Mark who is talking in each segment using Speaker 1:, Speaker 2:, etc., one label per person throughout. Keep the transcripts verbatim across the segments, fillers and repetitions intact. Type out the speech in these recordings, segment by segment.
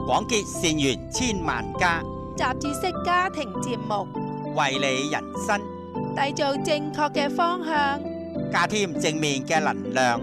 Speaker 1: 廣結善緣千萬家，
Speaker 2: 雜誌式家庭節目，
Speaker 1: 為你人生
Speaker 2: 締造正確嘅方向，
Speaker 1: 加添正面嘅能量。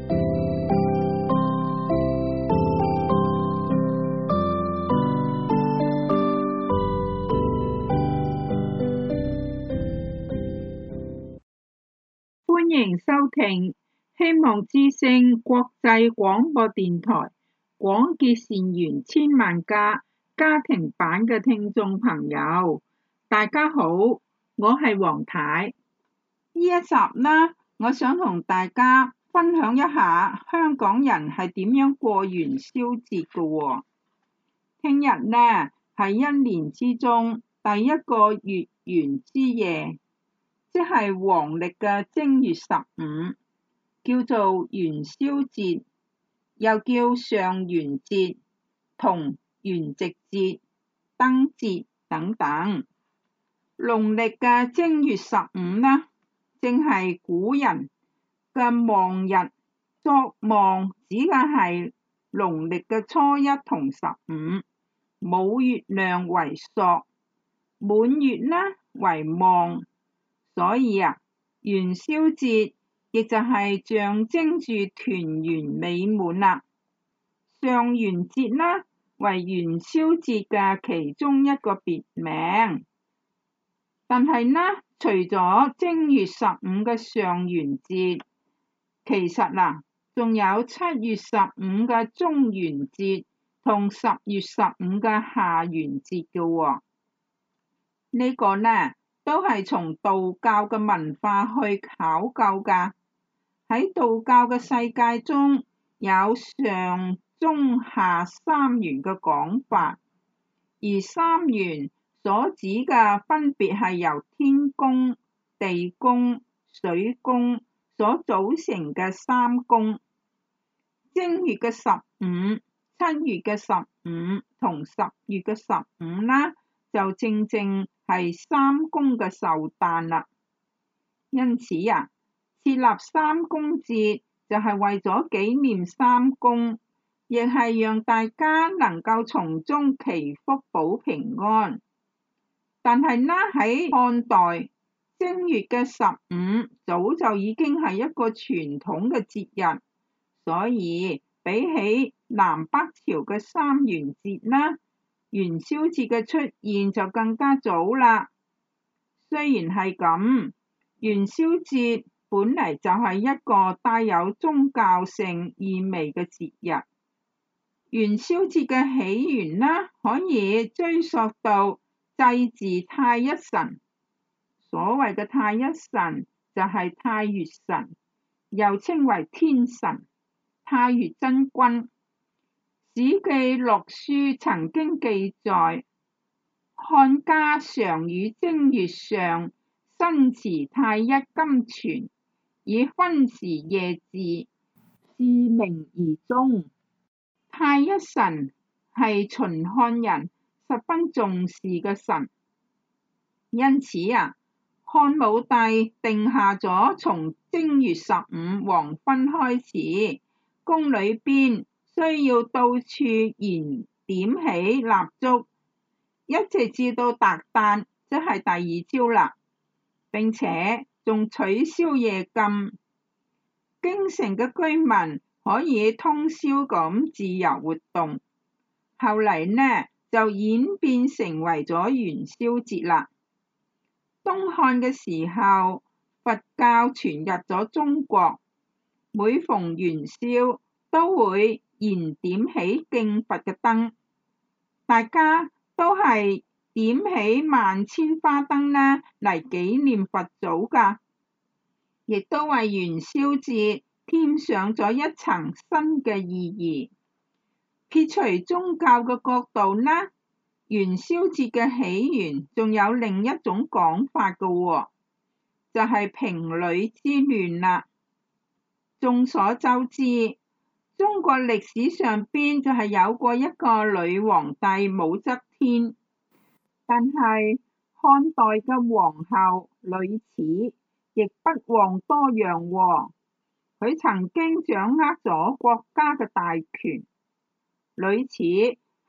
Speaker 3: 歡迎收聽希望之聲國際廣播電台廣結善緣千萬家家庭版嘅聽眾朋友，大家好，我係黃太。呢一集呢，我想同大家分享一下香港人係點樣過元宵節嘅喎。聽日呢係一年之中第一個月圓之夜，即係黃曆嘅正月十五，叫做元宵節，又叫上元節同元夕節、燈節等等。農曆嘅正月十五呢，正係古人嘅望日，作望指嘅係農曆嘅初一同十五，冇月亮為朔，滿月呢為望。所以啊，元宵節亦就係象徵住團圓美滿啦。上元節呢為元宵節嘅其中一個別名，但係呢，除咗正月十五嘅上元節，其實啊，仲有七月十五嘅中元節同十月十五嘅下元節嘅喎。呢個呢，都係從道教嘅文化去考究㗎。喺道教嘅世界中，有上、中、下三元嘅講法，而三元所指嘅分別係由天宮、地宮、水宮所組成嘅三宮。正月嘅十五、七月嘅十五同十月嘅十五啦，就正正係三宮嘅壽誕啦。因此啊，設立三宮節就係為咗紀念三宮，亦係讓大家能夠從中祈福保平安。但係呢，喺漢代，正月嘅十五早就已經係一個傳統嘅節日，所以比起南北朝嘅三元節啦，元宵節嘅出現就更加早啦。雖然係咁，元宵節本嚟就係一個帶有宗教性意味嘅節日。元宵節嘅起源啦，可以追溯到祭祀太一神。所謂嘅太一神就係太乙神，又稱為天神、太乙真君。史記錄書曾經記載，漢家常於正月上申祠太一金泉，以分時夜祀，是名而終。太一神係秦漢人十分重視嘅神，因此啊，漢武帝定下咗從正月十五黃昏開始，宮裏邊需要到處燃點起蠟燭，一直至到達旦，即係第二朝啦。並且仲取消夜禁，京城嘅居民可以通宵咁自由活動。後嚟呢就演變成為咗元宵節啦。東漢嘅時候，佛教傳入咗中國，每逢元宵都會燃點起敬佛嘅燈，大家都係點起萬千花燈呢嚟紀念佛祖㗎，亦都為元宵節添上咗一層新嘅意義。撇除宗教嘅角度呢，元宵節嘅起源仲有另一種講法嘅喎，就係平呂之亂啦。眾所周知，中國歷史上邊就係有過一個女皇帝武則天，但係漢代嘅皇后呂雉亦不遑多讓喎，佢曾經掌握咗國家嘅大權。呂雉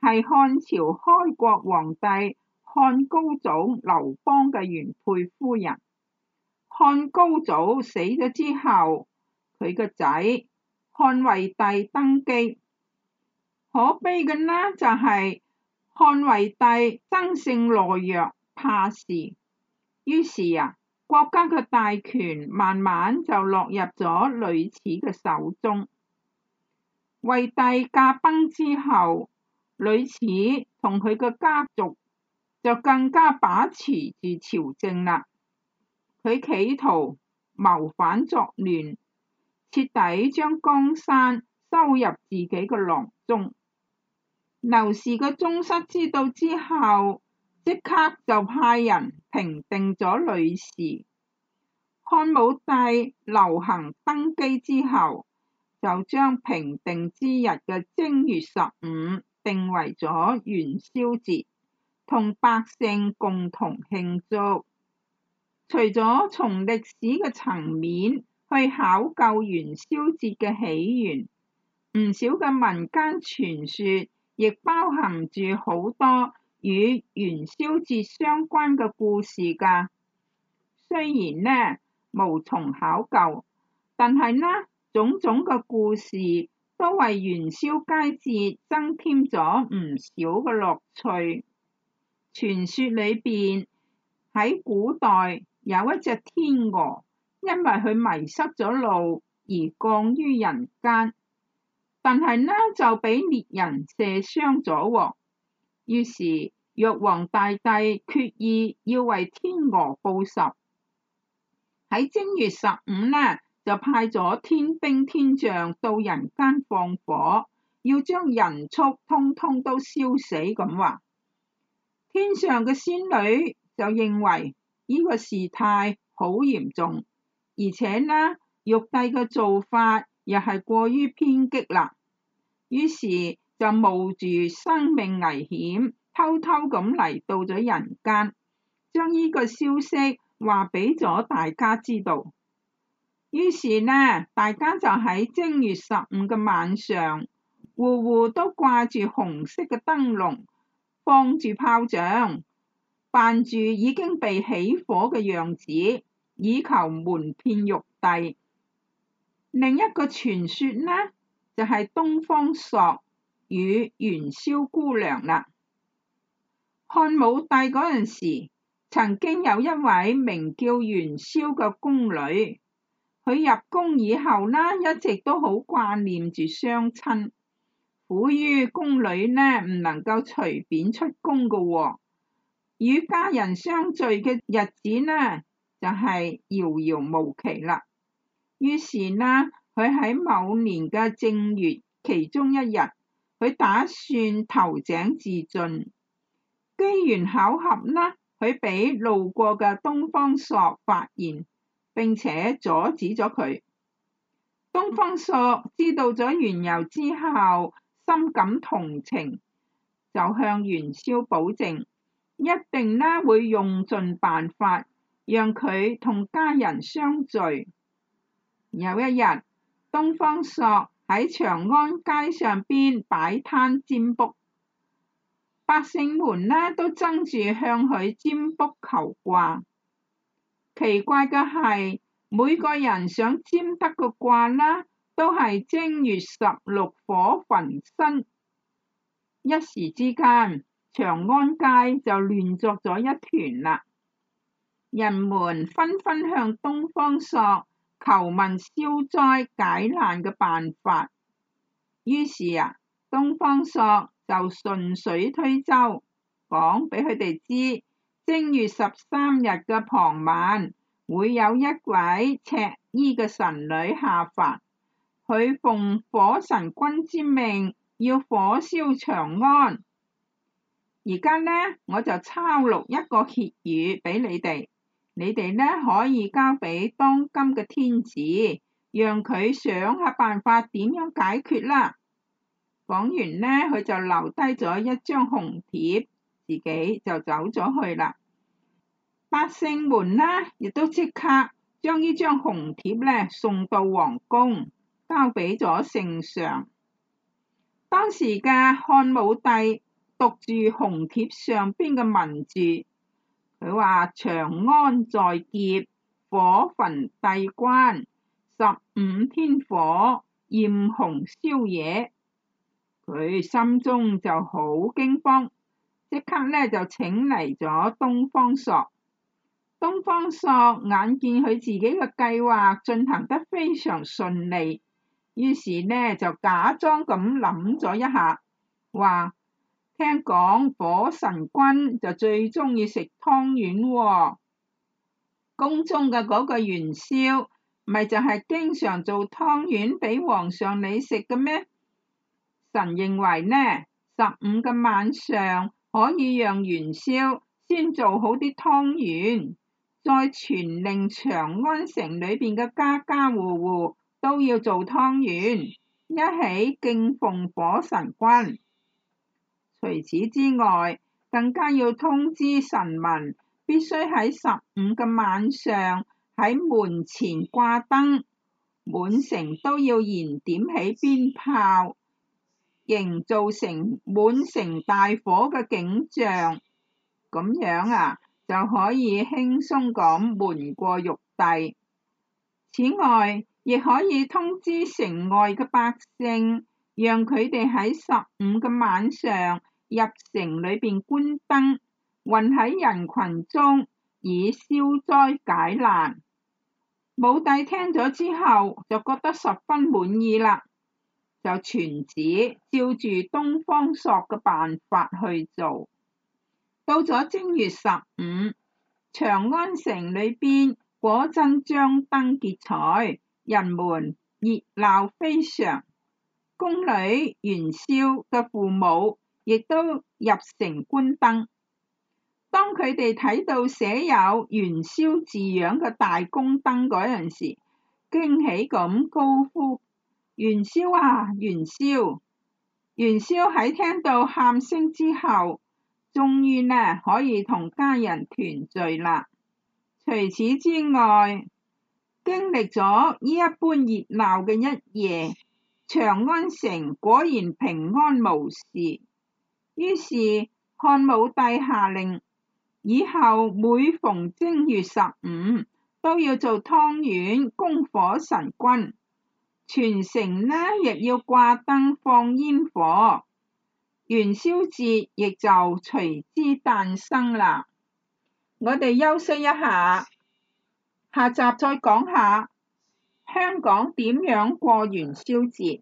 Speaker 3: 係漢朝開國皇帝漢高祖劉邦嘅原配夫人。漢高祖死咗之後，佢個仔漢惠帝登基。可悲嘅呢就係漢惠帝生性懦弱怕事，於是啊國家嘅大權慢慢就落入咗女子嘅手中。惠帝駕崩之後，女子同佢嘅家族就更加把持住朝政啦。佢企圖謀反作亂，徹底將江山收入自己嘅囊中。劉氏嘅宗室知道之後，即刻就派人平定咗呂氏。漢武帝劉恒登基之後，就將平定之日嘅正月十五定為咗元宵節，同百姓共同慶祝。除咗從歷史嘅層面去考究元宵節嘅起源，唔少嘅民間傳說亦包含住好多與元宵節相關嘅故事㗎。雖然呢無從考究，但係呢種種嘅故事都為元宵佳節增添咗唔少嘅樂趣。傳說裏邊喺古代有一隻天鵝，因為佢迷失咗路而降於人間，但係呢就俾獵人射傷咗喎。於是玉皇大帝決意要為天鵝報仇，喺正月十五呢就派咗天兵天將到人間放火，要將人畜通通都燒死咁話。天上嘅仙女就認為呢個事態好嚴重，而且呢玉帝嘅做法又係過於偏激啦，於是就冒住生命危險，偷偷咁嚟到咗人間，將呢個消息話俾咗大家知道。於是呢，大家就喺正月十五嘅晚上，戶戶都掛住紅色嘅燈籠，放住炮仗，扮住已經被起火嘅樣子，以求瞞騙玉帝。另一個傳說呢，就係東方朔與元宵姑娘啦。漢武帝嗰陣時，曾經有一位名叫元宵嘅宮女，佢入宮以後呢，一直都好掛念住雙親，苦於宮女呢唔能夠隨便出宮嘅喎，與家人相聚嘅日子呢就係遙遙無期啦。於是呢，佢喺某年嘅正月其中一日，佢打算投井自盡。機緣巧合呢，佢俾路過嘅東方朔發現，並且阻止咗佢。東方朔知道咗緣由之後，深感同情，就向元宵保證，一定呢會用盡辦法讓佢同家人相聚。有一日，東方朔喺長安街上邊擺攤占卜，百姓們呢都爭住向佢占卜求卦。奇怪嘅係，每個人想占得個卦啦，都係正月十六火焚身。一時之間，長安街就亂作咗一團啦。人們紛紛向東方朔求問消災解難嘅辦法。於是啊，東方朔就順水推舟，講俾佢哋知，正月十三日嘅傍晚會有一位赤衣嘅神女下凡，佢奉火神君之命要火燒長安。而家呢，我就抄錄一個歇語俾你哋，你哋呢可以交俾當今嘅天子，讓佢想下辦法點樣解決啦。講完呢，佢就留低咗一張紅帖，自己就走咗去啦。百姓們呢，亦都即刻將呢張紅帖呢送到皇宮，交俾咗聖上。當時嘅漢武帝讀住紅帖上邊嘅文字，佢話長安在劫，火焚帝關，十五天火，焰紅燒野。佢心中就好驚慌，即刻咧就請嚟咗東方朔。東方朔眼見佢自己嘅計劃進行得非常順利，於是呢就假裝咁諗咗一下，話聽講火神君就最中意食湯圓喎，宮中嘅嗰個元宵咪就係經常做湯圓俾皇上你食嘅咩？神認為呢十五嘅晚上可以讓元宵先做好啲湯圓，再傳令長安城裏邊嘅家家戶戶都要做湯圓，一起敬奉火神君。除此之外，更加要通知臣民，必須喺十五嘅晚上喺門前掛燈，滿城都要燃點起鞭炮，營造成滿城大火嘅景象，咁樣啊就可以輕鬆咁瞞過玉帝。此外，亦可以通知城外嘅百姓，讓佢哋喺十五嘅晚上入城裏邊觀燈，混喺人群中以消災解難。武帝聽咗之後就覺得十分滿意啦，就傳旨照住東方朔嘅辦法去做。到咗正月十五，長安城裏邊果真張燈結綵，人們熱鬧非常。宮女元宵嘅父母亦都入城觀燈。當佢哋睇到寫有元宵字樣嘅大宮燈嗰陣時，驚喜咁高呼：元宵啊，元宵！元宵喺聽到喊聲之後，終於呢可以同家人團聚啦。除此之外，經歷咗呢一般熱鬧嘅一夜，長安城果然平安無事。於是漢武帝下令，以後每逢正月十五都要做湯圓供火神君，全城呢亦要掛燈放煙火，元宵節亦就隨之誕生啦。我哋休息一下，下集再講下香港點樣過元宵節。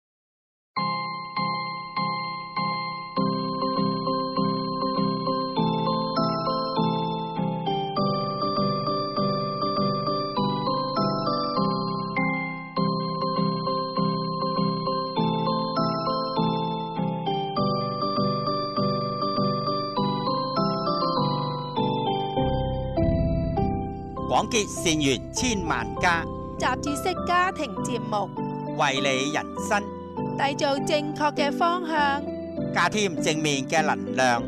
Speaker 1: 廣結善緣千萬家，
Speaker 2: 雜誌式家庭節目，
Speaker 1: 為你人生
Speaker 2: 締造正確嘅方向，
Speaker 1: 加添正面嘅能量。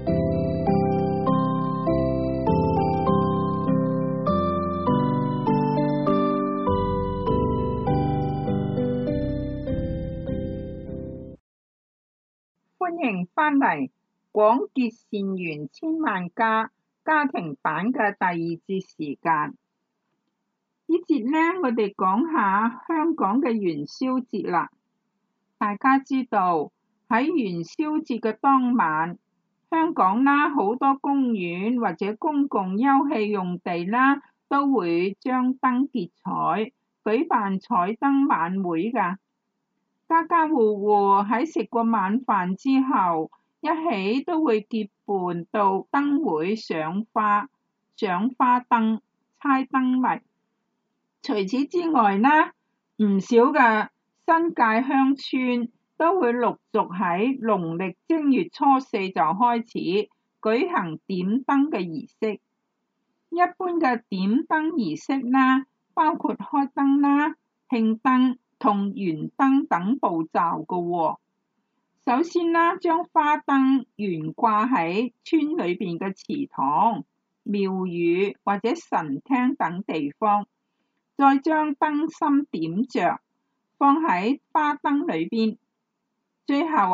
Speaker 3: 歡迎返嚟廣結善緣千萬家家庭版嘅第二節時間。呢節呢，我哋講下香港嘅元宵節啦。大家知道喺元宵節嘅當晚，香港啦好多公園或者公共休憩用地啦，都會張燈結綵，舉辦彩燈晚會㗎。家家戶戶喺食過晚飯之後，一起都會結伴到燈會賞花、賞花燈、猜燈謎。除此之外呢，唔少嘅新界鄉村都會陸續喺農曆正月初四就開始舉行點燈嘅儀式。一般嘅點燈儀式呢，包括開燈啦、慶燈同懸燈等步驟嘅喎。首先啦，將花燈懸掛喺村裏邊嘅祠堂、廟宇或者神廳等地方，再將燈芯點着，放喺花燈裏邊。最後啊，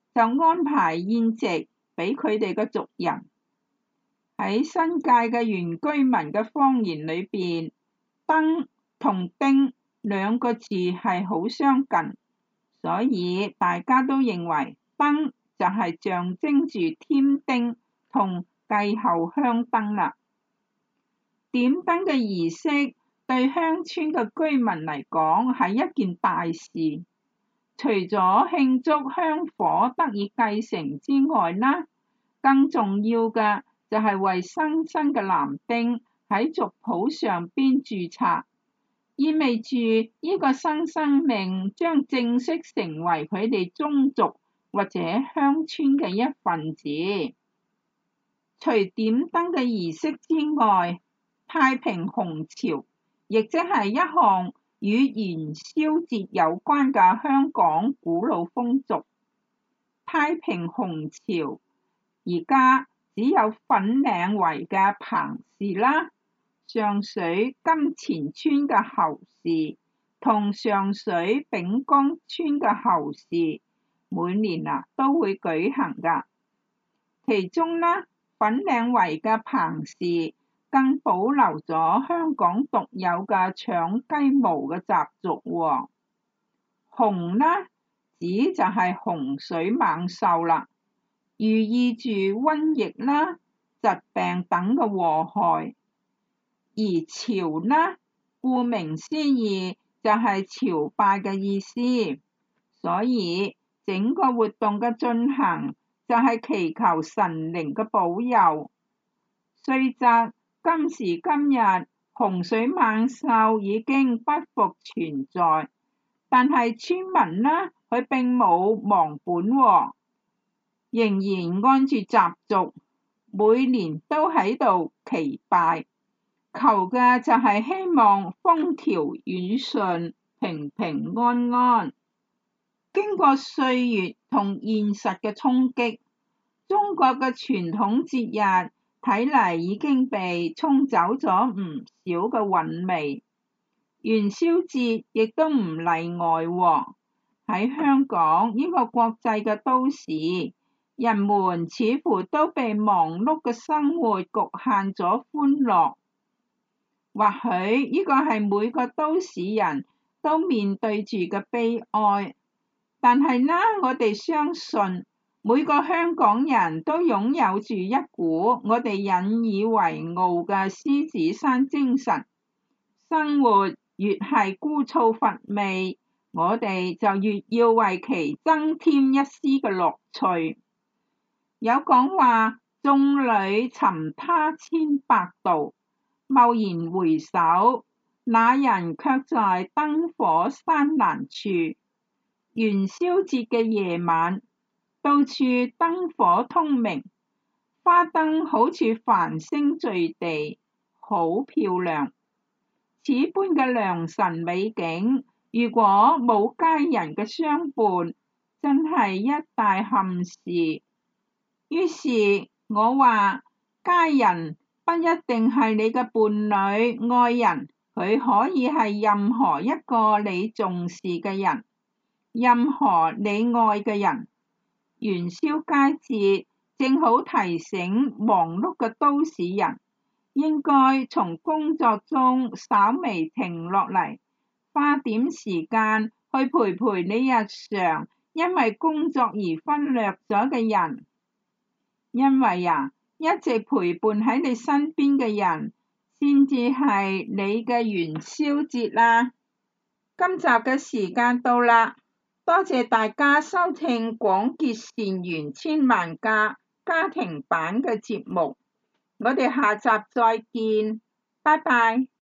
Speaker 3: 就安排宴席俾佢哋嘅族人。喺新界嘅原居民嘅方言裏邊，燈同丁兩個字係好相近，所以大家都認為燈就係象徵住添丁同繼後香燈啦。點燈嘅儀式對鄉村嘅居民嚟講係一件大事，除咗慶祝香火得以繼承之外啦，更重要嘅就係為新生嘅男丁喺族譜上邊註冊，意味住呢個新生命將正式成為佢哋宗族或者鄉村嘅一份子。除點燈嘅儀式之外，太平紅潮亦即係一項與元宵節有關嘅香港古老風俗。太平紅潮而家只有粉嶺圍嘅彭氏啦、上水金錢村嘅侯氏同上水丙江村嘅侯氏每年啊都會舉行㗎。其中呢，粉嶺圍嘅彭氏更保留咗香港獨有嘅搶雞毛嘅習俗喎。洪呢，指就係洪水猛獸啦，寓意住瘟疫啦、疾病等嘅禍害。而朝呢，顧名思義就係朝拜嘅意思，所以整個活動嘅進行就係祈求神靈嘅保佑。雖則今時今日洪水猛獸已經不復存在，但係村民呢，佢並冇忘本喎，仍然按住習俗，每年都喺度祈拜，求嘅就係希望風調雨順、平平安安。經過歲月同現實嘅衝擊，中國嘅傳統節日睇嚟已經被沖走咗唔少嘅韻味，元宵節亦都唔例外喎。喺香港呢個國際嘅都市，人們似乎都被忙碌嘅生活局限咗歡樂。或許呢個係每個都市人都面對住嘅悲哀，但係呢，我哋相信每個香港人都擁有住一股我哋引以為傲嘅獅子山精神。生活越係枯燥乏味，我哋就越要為其增添一絲嘅樂趣。有講話，眾裏尋他千百度，驀然回首，那人卻在燈火山欄處。元宵節嘅夜晚，到處燈火通明，花燈好似繁星墜地，好漂亮。此般嘅良辰美景，如果冇佳人嘅相伴，真係一大憾事。於是我話，佳人不一定係你嘅伴侶、愛人，佢可以係任何一個你重視嘅人，任何你愛嘅人。元宵佳節正好提醒忙碌嘅都市人，應該從工作中稍微停落嚟，花點時間去陪陪你日常因為工作而忽略咗嘅人。因為啊，一直陪伴喺你身邊嘅人，先至係你嘅元宵節啦。今集嘅時間到啦，多謝大家收聽廣結善緣千萬家家庭版嘅節目，我哋下集再見，拜拜。